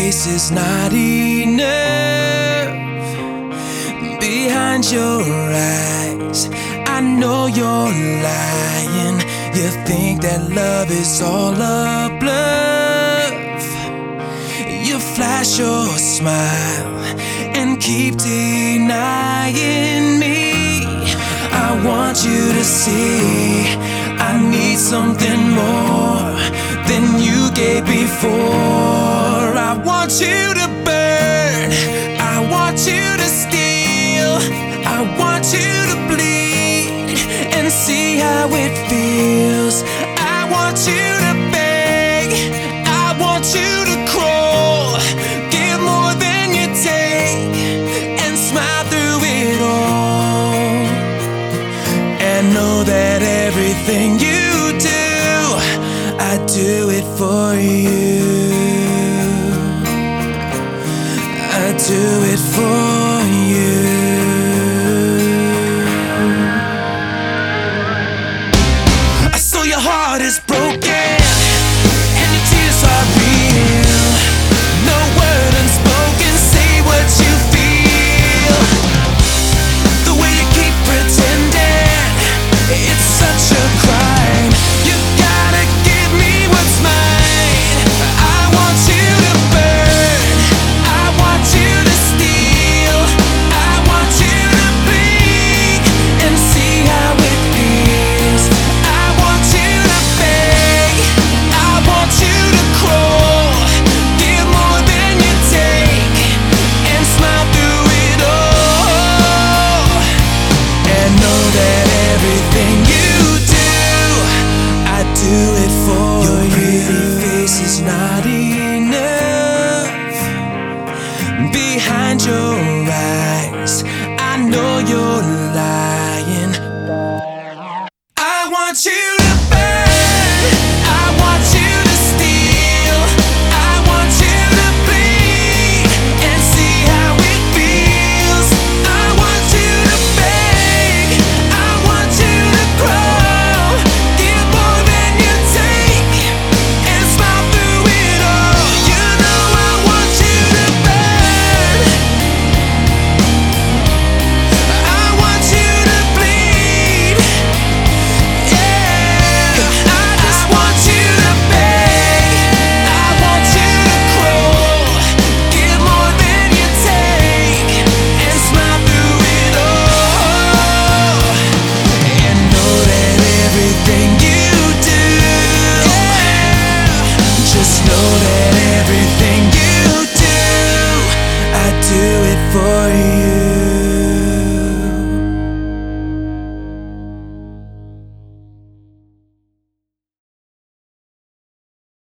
face is not enough. Behind your eyes, I know you're lying. You think that love is all a bluff. You flash your smile and keep denying me. I want you to see I need something more than you gave before. I want you to burn, I want you to steal, I want you to bleed and see how it feels. I want you to beg, I want you to crawl, give more than you take and smile through it all. And know that everything you do, I do it for you. I do it for you. I saw your heart is broken and your tears are real. No word unspoken, say what you feel. The way you keep pretending, it's such a crime. You gotta give me what's mine. I want you to burn, I want you to steal, I want you to bleed and see how it feels. I want you to beg, I want you to crawl, give more than you take and smile through it all. And know that everything you do, I do it for you. Your pretty face is not enough. Behind your eyes, I know you're lying. I want you